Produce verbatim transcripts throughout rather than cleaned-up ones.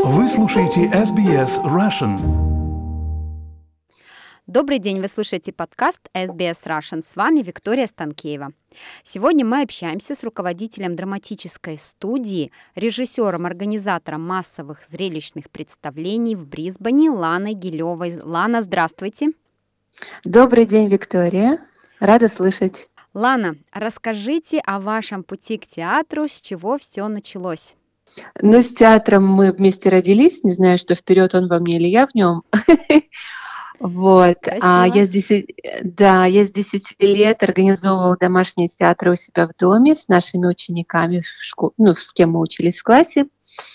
Вы слушаете эс би эс Russian. Добрый день, вы слушаете подкаст эс би эс Russian. С вами Виктория Станкеева. Сегодня мы общаемся с руководителем драматической студии, режиссером, организатором массовых зрелищных представлений в Брисбене Ланой Гилевой. Лана, здравствуйте. Добрый день, Виктория. Рада слышать. Лана, расскажите о вашем пути к театру, с чего все началось. Ну, с театром мы вместе родились. Не знаю, что вперед он во мне или я в нем. Вот. А Красиво. я с десяти, да, я с десяти лет организовывала домашние театры у себя в доме с нашими учениками, в школе, ну, с кем мы учились в классе.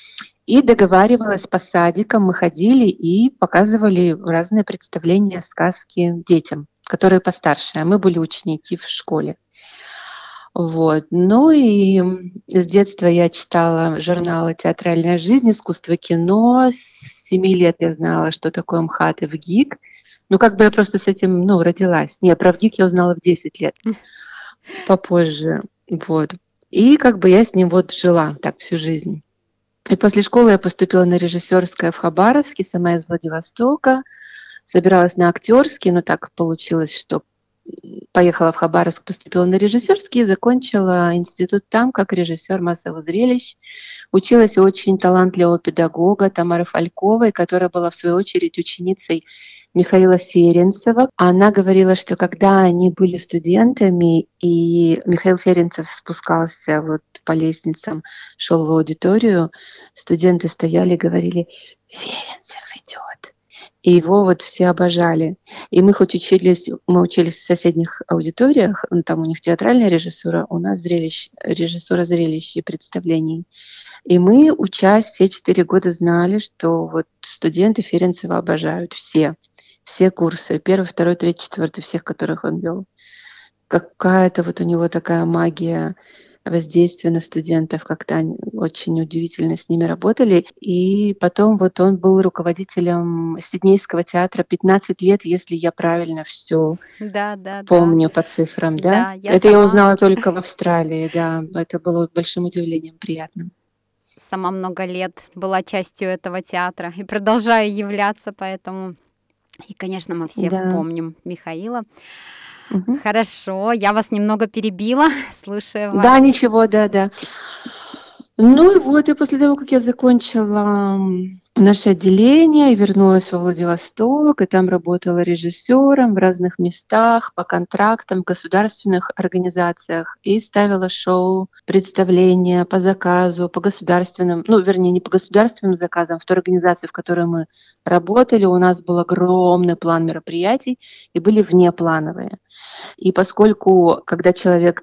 И договаривалась по садикам. Мы ходили и показывали разные представления, сказки детям, которые постарше. А мы были ученики в школе. Вот. Ну и с детства я читала журналы «Театральная жизнь», «Искусство кино». С семи лет я знала, что такое МХАТ и ВГИК. Ну, как бы я просто с этим, ну, родилась. Не, про ВГИК я узнала в десять лет, попозже. Вот. И как бы я с ним вот жила так всю жизнь. И после школы я поступила на режиссерское в Хабаровске, сама из Владивостока. Собиралась на актерский, но так получилось, что поехала в Хабаровск, поступила на режиссерский и закончила институт там как режиссер массовых зрелищ. Училась у очень талантливого педагога Тамары Фальковой, которая была в свою очередь ученицей Михаила Ференцева. Она говорила, что когда они были студентами, и Михаил Ференцев спускался вот по лестницам, шел в аудиторию, студенты стояли и говорили: «Ференцев идет». И его вот все обожали. И мы хоть учились, мы учились в соседних аудиториях, ну, там у них театральная режиссура, у нас зрелищ, режиссура зрелищ и представлений. И мы, учась все четыре года, знали, что вот студенты Ференцева обожают все, все курсы, первый, второй, третий, четвертый, всех, которых он вел. Какая-то вот у него такая магия воздействия на студентов, как-то они очень удивительно с ними работали. И потом вот он был руководителем Сиднейского театра пятнадцать лет, если я правильно все Да, да, да. помню по цифрам, да? Да, я Это я сама, узнала только в Австралии, да. Это было большим удивлением, приятным. сама много лет была частью этого театра и продолжаю являться, поэтому... И, конечно, мы все Да. помним Михаила. Мгм. Хорошо, я вас немного перебила, слушая вас. Да, ничего, да-да. Ну и вот, и после того, как я закончила м, наше отделение и вернулась во Владивосток, и там работала режиссером в разных местах, по контрактам, в государственных организациях, и ставила шоу, представления по заказу, по государственным, ну, вернее, не по государственным заказам, в той организации, в которой мы работали, у нас был огромный план мероприятий, и были внеплановые. И поскольку, когда человек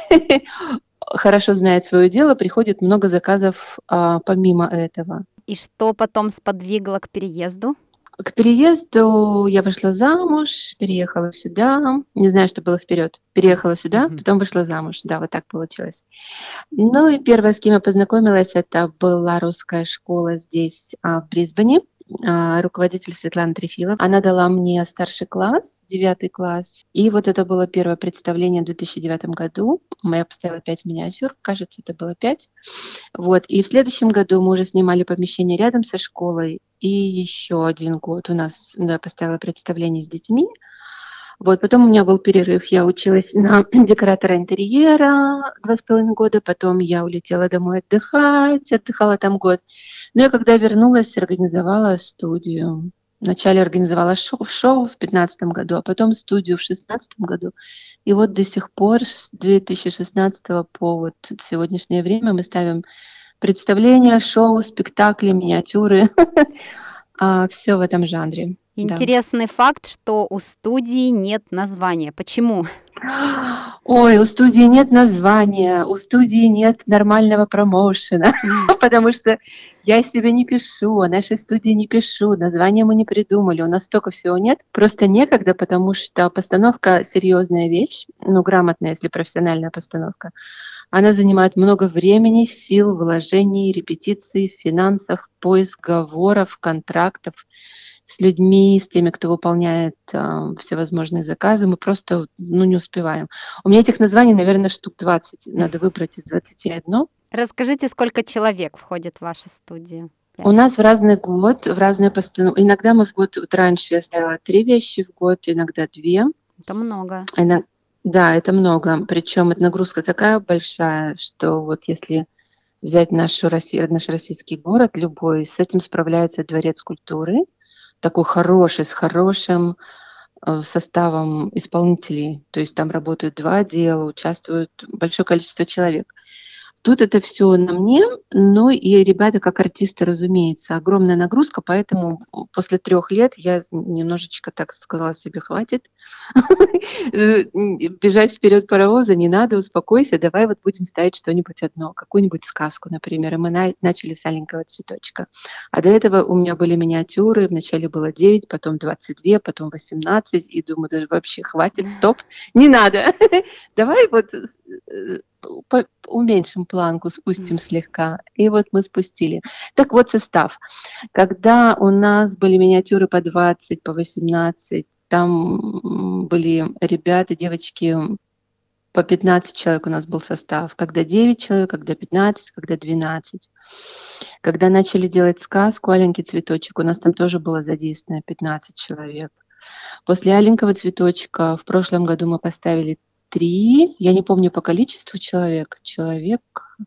хорошо знает свое дело, приходит много заказов а, помимо этого. И что потом сподвигло к переезду? К переезду я вышла замуж, переехала сюда. Не знаю, что было вперед. Переехала сюда, Мгм. потом вышла замуж. Да, вот так получилось. Ну и первое, с кем я познакомилась, это была русская школа здесь, а, в Брисбене. А, руководитель Светлана Трефилова. Она дала мне старший класс, девятый класс. И вот это было первое представление в две тысячи девятом году. Я поставила пять миниатюр, кажется, это было пять. Вот. И в следующем году мы уже снимали помещение рядом со школой. И еще один год у нас, да, поставила представление с детьми. Вот, потом у меня был перерыв. Я училась на декоратора интерьера два с половиной года. Потом я улетела домой отдыхать, отдыхала там год. Ну и когда вернулась, организовала студию. Вначале организовала шоу, шоу в пятнадцатом году, а потом студию в шестнадцатом году. И вот до сих пор с две тысячи шестнадцатого по вот сегодняшнее время мы ставим представления, шоу, спектакли, миниатюры. Все в этом жанре. Да. Интересный факт, что у студии нет названия. Почему? Ой, у студии нет названия, у студии нет нормального промоушена, потому что я себе не пишу, о нашей студии не пишу, название мы не придумали, у нас столько всего нет. Просто некогда, потому что постановка — серьезная вещь, ну, грамотная, если профессиональная постановка. Она занимает много времени, сил, вложений, репетиций, финансов, поисковых, контрактов с людьми, с теми, кто выполняет а, всевозможные заказы. Мы просто, ну, не успеваем. У меня этих названий, наверное, штук двадцать. Надо выбрать из двадцати одно. Расскажите, сколько человек входит в вашу студию? У нас в разный год, в разные постановки. Иногда мы в год, вот раньше я ставила три вещи в год, иногда две. Это много. Ино- Да, это много. Причем эта нагрузка такая большая, что вот если взять нашу Росси- наш российский город, любой, с этим справляется Дворец культуры, такой хороший, с хорошим э, составом исполнителей. То есть там работают два отдела, участвует большое количество человек. Тут это все на мне, но и ребята как артисты, разумеется, огромная нагрузка, поэтому после трех лет я немножечко так сказала себе: "Хватит, э, бежать вперед паровоза не надо, успокойся, давай вот будем ставить что-нибудь одно, какую-нибудь сказку", например. И мы на начали с "Аленького цветочка". А до этого у меня были миниатюры, вначале было девять, потом двадцать две, потом восемнадцать, и думаю: "Даже вообще хватит, стоп, не надо. Давай вот, э, по уменьшим планку, спустим слегка". И вот мы спустили. Так вот, состав. Когда у нас были миниатюры по двадцать, по восемнадцать, там м, были ребята, девочки, по пятнадцать человек у нас был состав. Когда девять человек, когда пятнадцать, когда двенадцать. Когда начали делать сказку "Аленький цветочек", у нас там тоже было задействовано пятнадцать человек. После "Аленького цветочка" в прошлом году мы поставили три, я не помню по количеству человек, человек,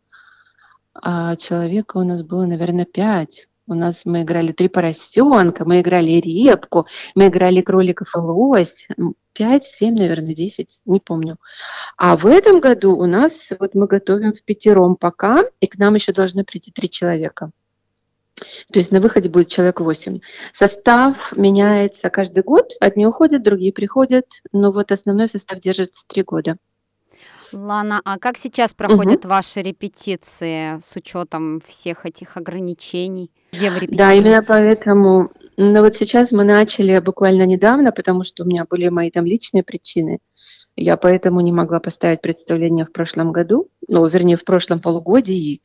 а, человека у нас было, наверное, пять. У нас мы играли три поросенка, мы играли репку, мы играли кроликов и лось. М, пять, семь, наверное, десять, не помню. А в этом году у нас вот мы готовим впятером пока, и к нам еще должны прийти три человека. То есть на выходе будет человек восемь. Состав меняется каждый год. Одни уходят, другие приходят. Но вот основной состав держится три года. Лана, а как сейчас Мгм. проходят ваши репетиции с учетом всех этих ограничений? Где вы Да, именно репетируете? поэтому. Но вот сейчас мы начали буквально недавно, потому что у меня были мои там личные причины. Я поэтому не могла поставить представление в прошлом году, ну, вернее, в прошлом полугодии.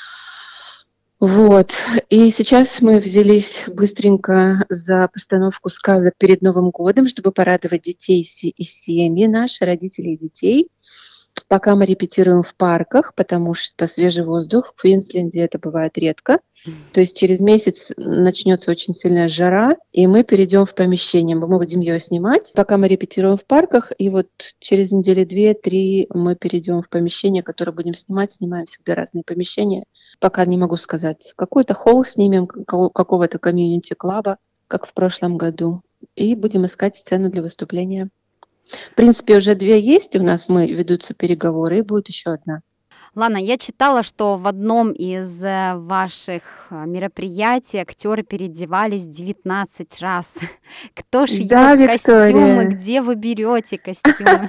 Вот. И сейчас мы взялись быстренько за постановку сказок перед Новым годом, чтобы порадовать детей се- и семьи наши, родителей и детей. Пока мы репетируем в парках, потому что свежий воздух в Квинсленде это бывает редко. То есть через месяц начнется очень сильная жара, и мы перейдем в помещение. Мы будем ее снимать, пока мы репетируем в парках, и вот через недели две-три мы перейдем в помещение, которое будем снимать. Снимаем всегда разные помещения. Пока не могу сказать. Какой-то холл снимем, какого- какого-то комьюнити-клаба, как в прошлом году. И будем искать сцену для выступления. В принципе, уже две есть у нас, мы ведутся переговоры, и будет еще одна. Лана, я читала, что в одном из э, ваших э, мероприятий актеры переодевались девятнадцать раз. Кто Да, шьет костюмы? Виктория. Где вы берете костюмы?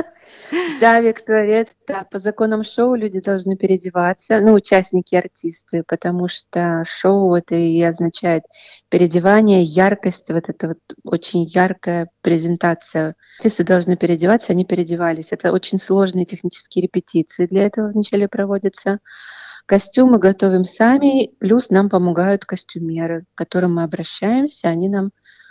Да, Виктория, это так. По законам шоу люди должны переодеваться, ну, участники, артисты, потому что шоу это и означает переодевание, яркость, вот это вот очень яркая презентация. Артисты должны переодеваться, они переодевались. Это очень сложные технические репетиции для этого вначале проводятся. Костюмы готовим сами, плюс нам помогают костюмеры, к которым мы обращаемся, они нам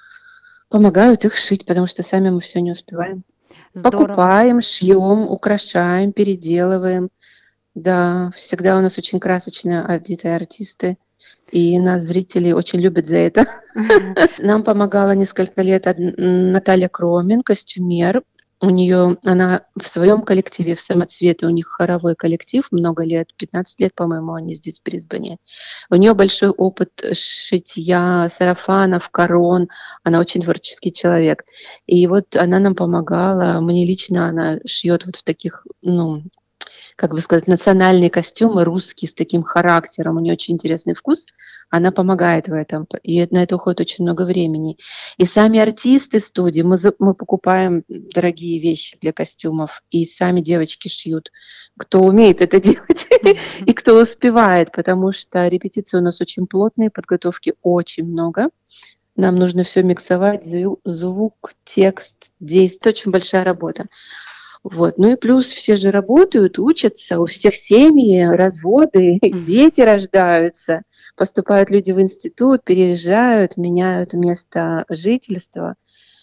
помогают их шить, потому что сами мы все не успеваем. Здорово. Покупаем, шьем, украшаем, переделываем. Да, всегда у нас очень красочно одетые артисты, и нас зрители очень любят за это. Нам помогала несколько лет од н Наталья Кромин, костюмер. У нее она в своем коллективе, в "Самоцвете", у них хоровой коллектив много лет, пятнадцать лет, по-моему, они здесь, в Брисбене. У нее большой опыт шитья сарафанов, корон. Она очень творческий человек. И вот она нам помогала. Мне лично она шьет вот в таких, ну, как бы сказать, национальные костюмы русские с таким характером. У нее очень интересный вкус. Она помогает в этом. И на это уходит очень много времени. И сами артисты студии, мы, за- мы покупаем дорогие вещи для костюмов, и сами девочки шьют. Кто умеет это делать и кто успевает, потому что репетиции у нас очень плотные, подготовки очень много. Нам нужно все миксовать, зву- звук, текст, действие. Очень большая работа. Вот. Ну и плюс все же работают, учатся, у всех семьи, разводы, дети рождаются, поступают люди в институт, переезжают, меняют место жительства.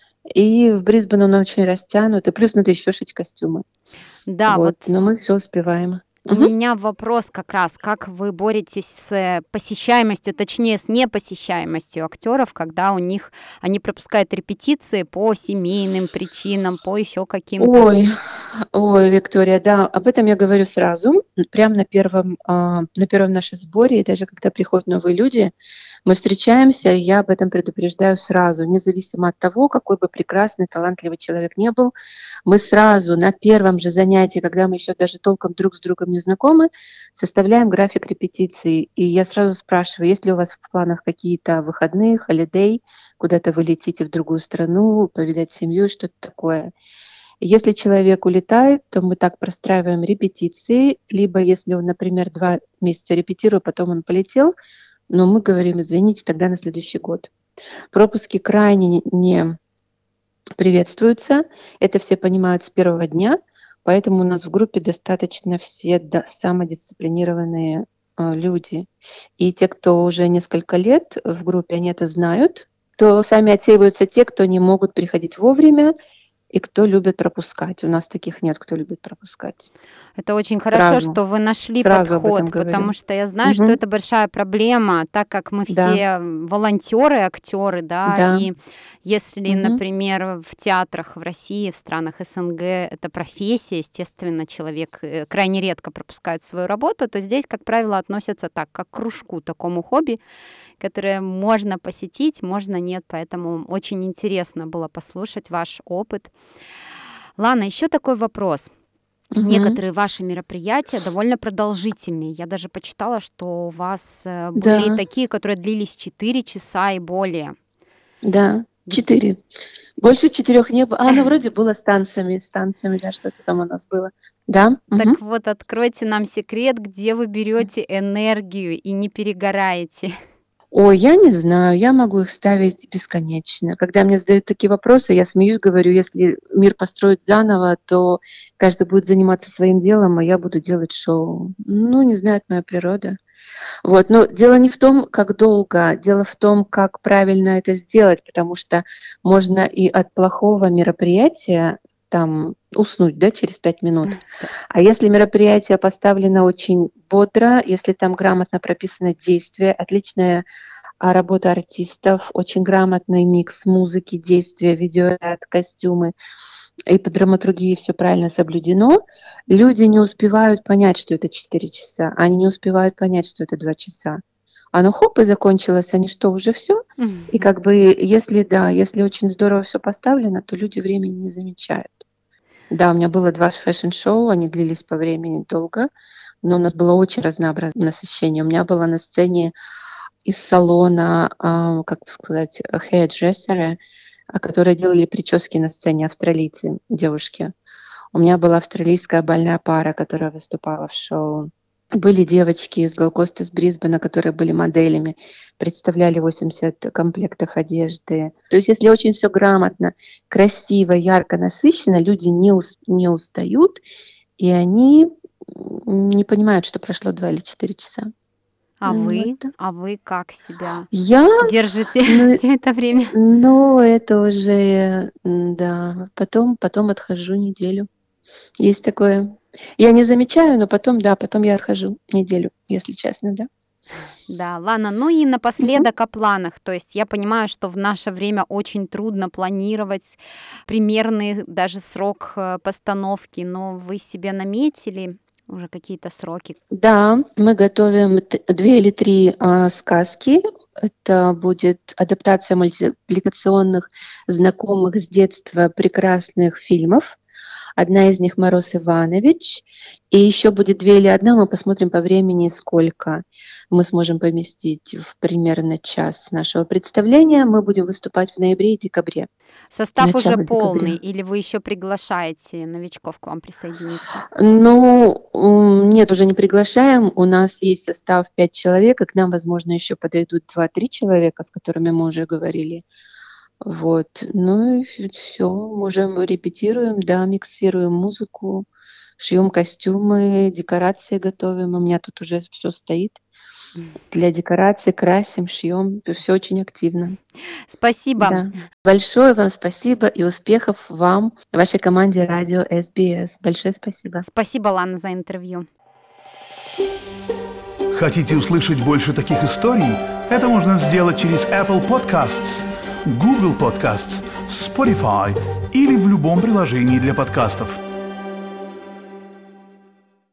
И в Брисбен он очень растянут, и плюс надо еще шить костюмы. Да, Вот. вот Но мы все успеваем. У Мгм. меня вопрос как раз, как вы боретесь с э, посещаемостью, точнее, с непосещаемостью актеров, когда у них они пропускают репетиции по семейным причинам, по еще каким-то. Ой, ой, Виктория, да, об этом я говорю сразу, прямо на первом, а, на первом нашем сборе, и даже когда приходят новые люди, мы встречаемся, и я об этом предупреждаю сразу, независимо от того, какой бы прекрасный, талантливый человек не был. Мы сразу на первом же занятии, когда мы еще даже толком друг с другом не знакомы, составляем график репетиций. И я сразу спрашиваю, есть ли у вас в планах какие-то выходные, холидей, куда-то вы летите в другую страну, повидать семью, что-то такое. Если человек улетает, то мы так простраиваем репетиции, либо если он, например, два месяца репетирует, потом он полетел, но мы говорим: извините, тогда на следующий год. Пропуски крайне не не приветствуются. Это все понимают с первого дня, поэтому у нас в группе достаточно все да самодисциплинированные, а, люди. И те, кто уже несколько лет в группе, они это знают. То сами отсеиваются те, кто не могут приходить вовремя и кто любит пропускать. У нас таких нет, кто любит пропускать. Это очень хорошо, Сразу, что вы нашли сразу об этом подход, потому говорю. что я знаю, что Мгм. это большая проблема, так как мы Да, все волонтеры, актеры, да, да. и если, Мгм. например, в театрах в России, в странах СНГ это профессия, естественно, человек э, крайне редко пропускает свою работу, то здесь, как правило, относятся так, как к кружку, такому хобби, которое можно посетить, можно нет, поэтому очень интересно было послушать ваш опыт. Лана, еще такой вопрос. Мгм. Некоторые ваши мероприятия довольно продолжительные. Я даже почитала, что у вас э, были и Да, такие, которые длились четыре часа и более. да. Г- четыре. Больше четырёх не было. А, ну, вроде было с танцами, с танцами, да, что-то там у нас было. Да, мгм. Так вот, откройте нам секрет, где вы берете энергию и не перегораете. Ой, я не знаю, я могу их ставить бесконечно. Когда мне задают такие вопросы, я смеюсь, говорю: если мир построить заново, то каждый будет заниматься своим делом, а я буду делать шоу. Ну, не знаю, это моя природа. Вот, но дело не в том, как долго, дело в том, как правильно это сделать, потому что можно и от плохого мероприятия там уснуть, да, через пять минут. Да. А если мероприятие поставлено очень бодро, если там грамотно прописано действие, отличная, а, работа артистов, очень грамотный микс музыки, действия, видеоряд, костюмы, и по драматургии все правильно соблюдено, люди не успевают понять, что это четыре часа, они не успевают понять, что это два часа. Оно хоп и закончилось, они что, уже все? И Мгм. как бы если, да, если очень здорово все поставлено, то люди времени не замечают. Да, у меня было два фэшн-шоу, они длились по времени долго, но у нас было очень разнообразное насыщение. У меня была на сцене из салона, а, как сказать, хейрдрессеры, а, которые делали прически на сцене, австралийцы, девушки. У меня была австралийская бальная пара, которая выступала в шоу. Были девочки из Голкоста, из Брисбена, которые были моделями, представляли восемьдесят комплектов одежды. То есть если очень все грамотно, красиво, ярко, насыщенно, люди не ус не устают, и они, м, не понимают, что прошло два или четыре часа. А М, вот вы? так. А вы как себя Я, держите ну все это время? ну, это уже, м, да, потом потом отхожу неделю. Есть такое. Я не замечаю, но потом, да, потом я отхожу неделю, если честно, да. Да, ладно. Ну и Мгм. напоследок о планах. То есть я понимаю, что в наше время очень трудно планировать примерный даже срок э, постановки, но вы себе наметили уже какие-то сроки? Да, мы готовим т две или три, а, сказки. Это будет адаптация мультипликационных, знакомых с детства прекрасных фильмов. Одна из них "Мороз Иванович", и еще будет две или одна, мы посмотрим по времени, сколько мы сможем поместить в примерно час нашего представления. Мы будем выступать в ноябре и декабре, Состав уже начало полный декабря. или вы еще приглашаете новичков к вам присоединиться? Ну, м, нет, уже не приглашаем. У нас есть состав пять человек, и к нам, возможно, еще подойдут два-три человека, с которыми мы уже говорили. Вот. Ну и все, уже мы репетируем, да, миксируем музыку, шьем костюмы, декорации готовим. У меня тут уже все стоит для декорации, красим, шьем. Все очень активно. Спасибо. Да. Большое вам спасибо и успехов вам, вашей команде радио эс би эс. Большое спасибо. Спасибо, Лана, за интервью. Хотите услышать больше таких историй? Это можно сделать через Apple Podcasts, Google Podcasts, Spotify или в любом приложении для подкастов.